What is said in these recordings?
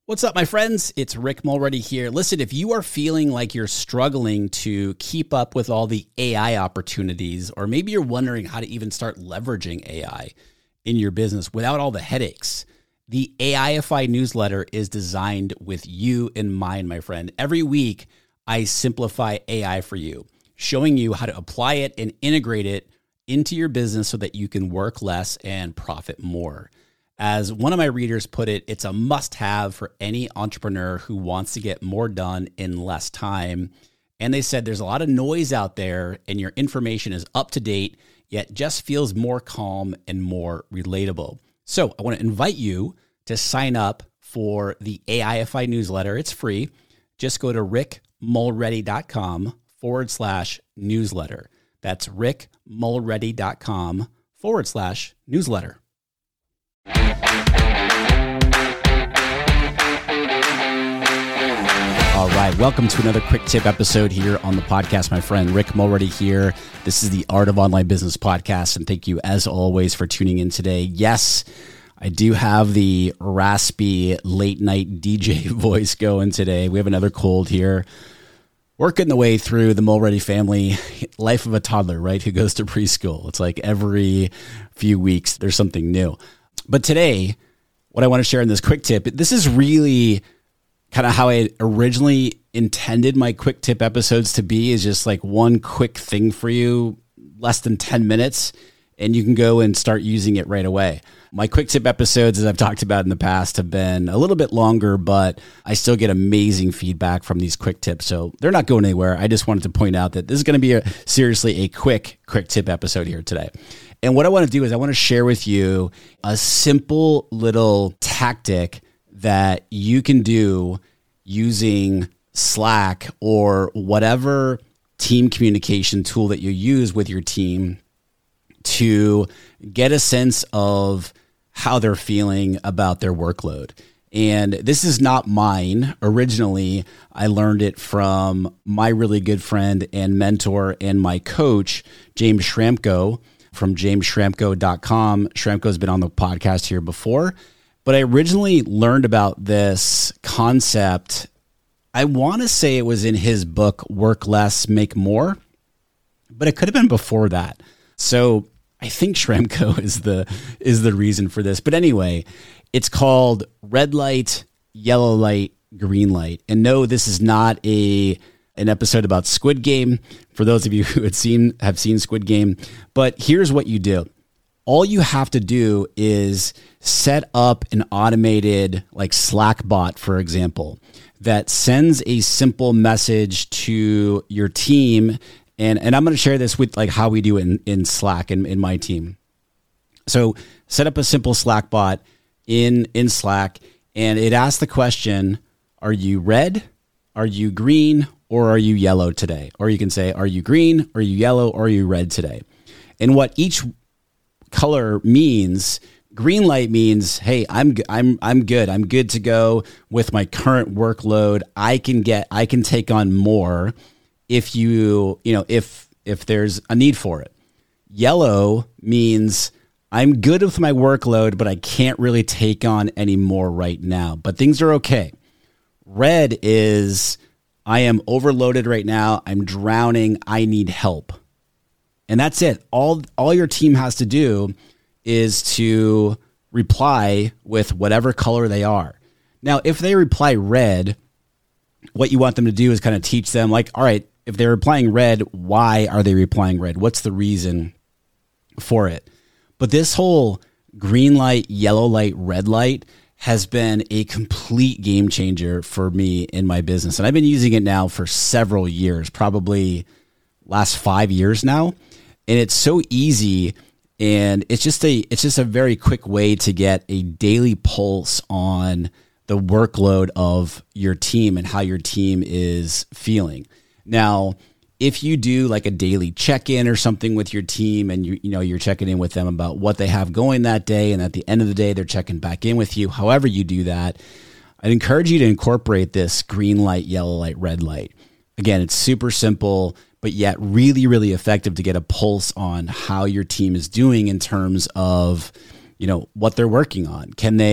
What's up, my friends? It's Rick Mulready here. Listen, if you are feeling like you're struggling to keep up with all the AI opportunities, or maybe you're wondering how to even start leveraging AI in your business without all the headaches, the AIFI newsletter is designed with you in mind, my friend. Every week, I simplify AI for you, showing you how to apply it and integrate it into your business so that you can work less and profit more. As one of my readers put it, it's a must-have for any entrepreneur who wants to get more done in less time. And they said there's a lot of noise out there and your information is up to date, yet just feels more calm and more relatable. So I want to invite you to sign up for the AIFI newsletter. It's free. Just go to rickmulready.com/newsletter. That's rickmulready.com/newsletter. All right, welcome to another quick tip episode here on the podcast. My friend Rick Mulready here. This is the Art of Online Business podcast, and thank you as always for tuning in today. Yes, I do have the raspy late night DJ voice going today. We have another cold here. Working the way through the Mulready family life of a toddler, right? Who goes to preschool. It's like every few weeks there's something new. But today, what I want to share in this quick tip, this is really kind of how I originally intended my quick tip episodes to be, is just like one quick thing for you, less than 10 minutes, and you can go and start using it right away. My quick tip episodes, as I've talked about in the past, have been a little bit longer, but I still get amazing feedback from these quick tips. So they're not going anywhere. I just wanted to point out that this is going to be seriously a quick tip episode here today. And what I want to do is I want to share with you a simple little tactic that you can do using Slack or whatever team communication tool that you use with your team to get a sense of how they're feeling about their workload. And this is not mine. Originally, I learned it from my really good friend and mentor and my coach, James Schramko, from jamesschramko.com. Schramko's been on the podcast here before, but I originally learned about this concept. I want to say it was in his book, Work Less, Make More, but it could have been before that. So I think Schramko is the reason for this. But anyway, it's called red light, yellow light, green light. And no, this is not an episode about Squid Game, for those of you who have seen Squid Game. But here's what you do. All you have to do is set up an automated like Slack bot, for example, that sends a simple message to your team. And I'm going to share this with like how we do it in Slack in my team. So set up a simple Slack bot in Slack, and it asks the question, are you red, are you green, or are you yellow today? Or you can say, are you green, are you yellow, or are you red today? And what each color means, green light means, hey, I'm good. I'm good to go with my current workload. I can take on more if if there's a need for it. Yellow means I'm good with my workload, but I can't really take on any more right now, but things are okay. Red is I am overloaded right now. I'm drowning. I need help. And that's it. All your team has to do is to reply with whatever color they are. Now, if they reply red, what you want them to do is kind of teach them like, all right, if they're replying red, why are they replying red? What's the reason for it? But this whole green light, yellow light, red light has been a complete game changer for me in my business. And I've been using it now for several years, probably last 5 years now. And it's so easy, and it's just a very quick way to get a daily pulse on the workload of your team and how your team is feeling. Now, if you do like a daily check-in or something with your team, and you're checking in with them about what they have going that day, and at the end of the day they're checking back in with you, however you do that, I'd encourage you to incorporate this green light, yellow light, red light. Again, it's super simple, but yet really, really effective to get a pulse on how your team is doing in terms of, what they're working on. Can they,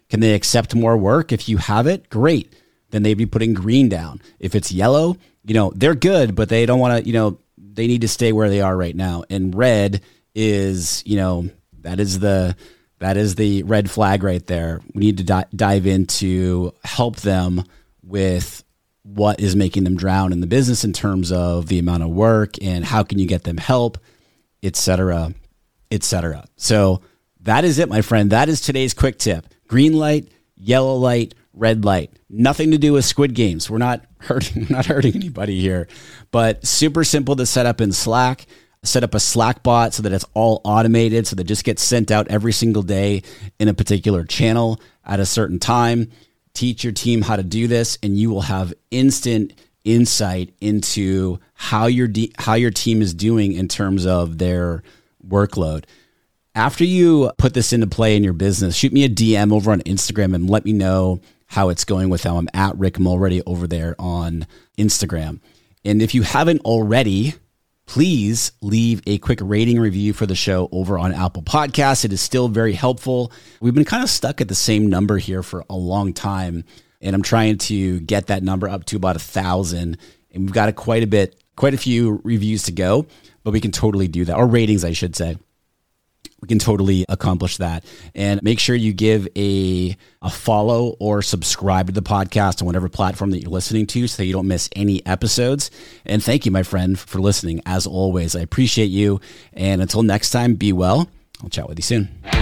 Can they accept more work? If you have it, great. Then they'd be putting green down. If it's yellow, they're good, but they don't want to, they need to stay where they are right now. And red is, that is the red flag right there. We need to dive into help them with what is making them drown in the business in terms of the amount of work and how can you get them help, et cetera, et cetera. So that is it, my friend. That is today's quick tip. Green light, yellow light, red light. Nothing to do with Squid Games. We're not hurting anybody here, but super simple to set up in Slack. Set up a Slack bot so that it's all automated, so that it just gets sent out every single day in a particular channel at a certain time. Teach your team how to do this, and you will have instant insight into how your team is doing in terms of their workload. After you put this into play in your business, shoot me a DM over on Instagram and let me know how it's going with them. I'm at Rick Mulready over there on Instagram. And if you haven't already, please leave a quick rating review for the show over on Apple Podcasts. It is still very helpful. We've been kind of stuck at the same number here for a long time, and I'm trying to get that number up to about 1,000. And we've got quite a few reviews to go, but we can totally do that, or ratings, I should say. We can totally accomplish that. And make sure you give a follow or subscribe to the podcast on whatever platform that you're listening to so that you don't miss any episodes. And thank you, my friend, for listening. As always, I appreciate you. And until next time, be well. I'll chat with you soon.